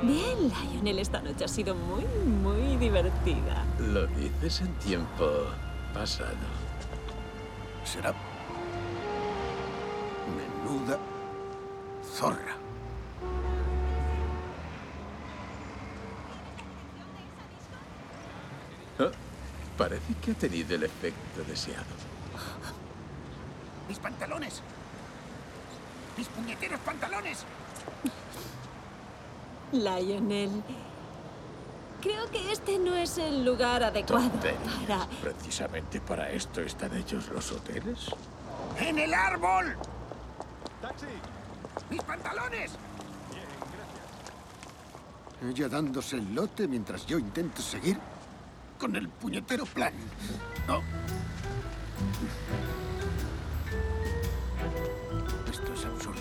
Bien, Lionel, esta noche ha sido muy divertida. Lo dices en tiempo pasado. Será menuda zorra. Oh, parece que ha tenido el efecto deseado. ¡Mis pantalones! ¡Mis puñeteros pantalones! Lionel, creo que este no es el lugar adecuado Tonterías. para... Precisamente para esto están hechos los hoteles. ¡En el árbol! ¡Taxi! ¡Mis pantalones! Bien, gracias. Ella dándose el lote mientras yo intento seguir con el puñetero plan. No. Esto es absurdo.